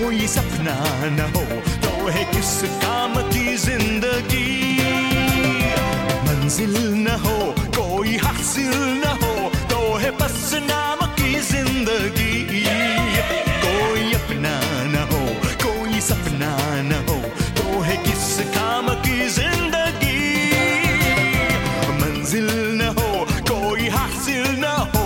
कोई सपना न हो तो है किस काम की जिंदगी। मंजिल न हो कोई हासिल न हो तो है बस नाम की जिंदगी। कोई अपना न हो कोई सपना न हो तो है किस काम की जिंदगी। मंजिल न हो कोई हासिल न हो।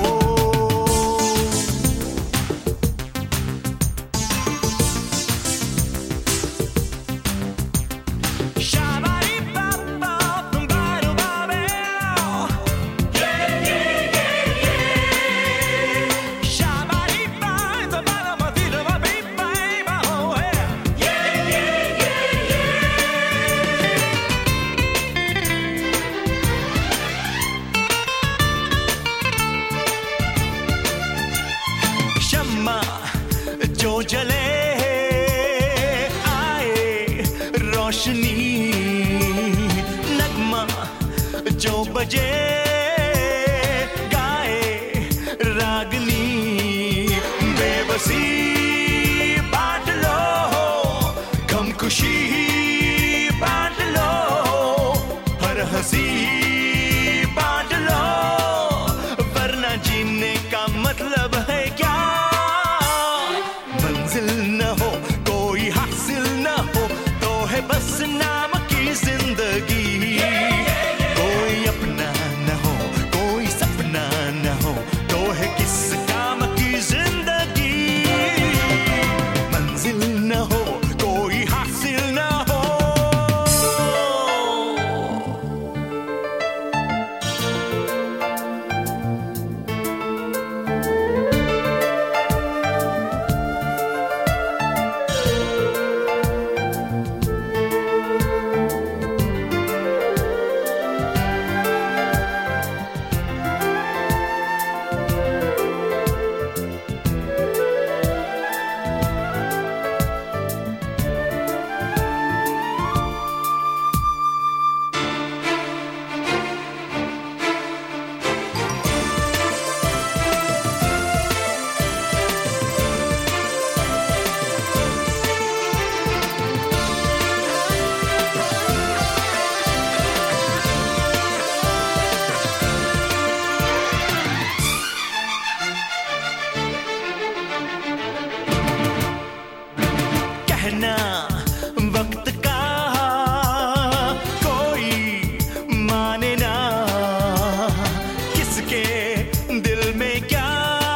जो जले आए रोशनी नगमा जो बजे गाए रागनी। बेबसी बांट लो गम खुशी बांट लो हर हंसी बांट लो वरना जीने का मतलब है क्या। मंजिल न हो कोई हासिल न हो तो है बस नाम की जिंदगी। कोई अपना न हो कोई सपना न हो तो है किस काम की जिंदगी। मंजिल न हो कोई हासिल न हो। वक्त का कोई माने ना किसके दिल में क्या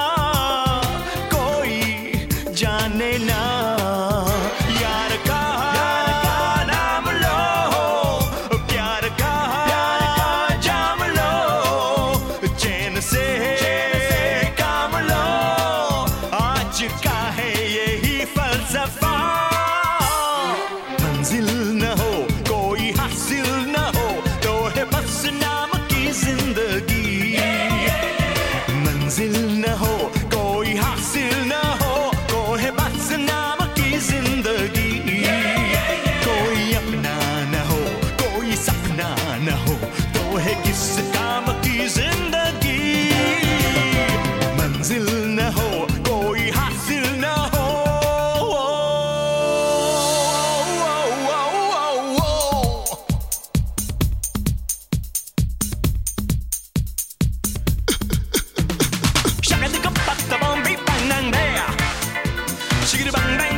कोई जाने ना। यार का नाम लो प्यार का जाम लो चैन से काम लो आज का है यही फलसफा। मंजिल न हो कोई हासिल न हो तो है बस नाम की जिंदगी। मंजिल न हो कोई हासिल न हो तो है बस नाम की जिंदगी। कोई अपना न हो कोई सपना न हो तो है किस काम की जिंदगी। मंजिल न हो कोई हासिल न हो। Shaka the bang bang bang, shiggy bang bang.